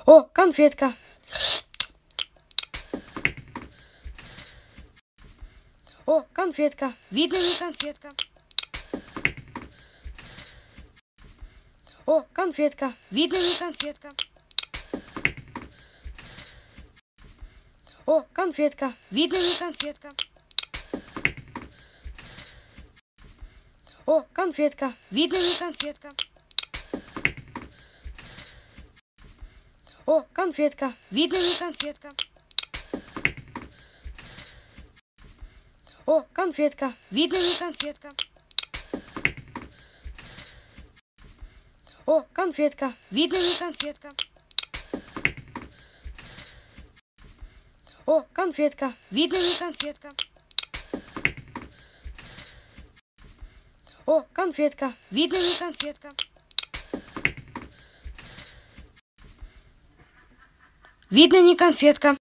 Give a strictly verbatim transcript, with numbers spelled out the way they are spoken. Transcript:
О, конфетка. О, конфетка. Видно, не конфетка. О, конфетка. Видно, не конфетка. О, конфетка. Видно, не конфетка. О, конфетка. Видно, не конфетка. О, конфетка. Видно, не конфетка. О, конфетка. Видно, не конфетка. О, конфетка. Видно, не конфетка. О, конфетка. Видно, не конфетка. О, конфетка. Видно, не конфетка. Видно, не конфетка.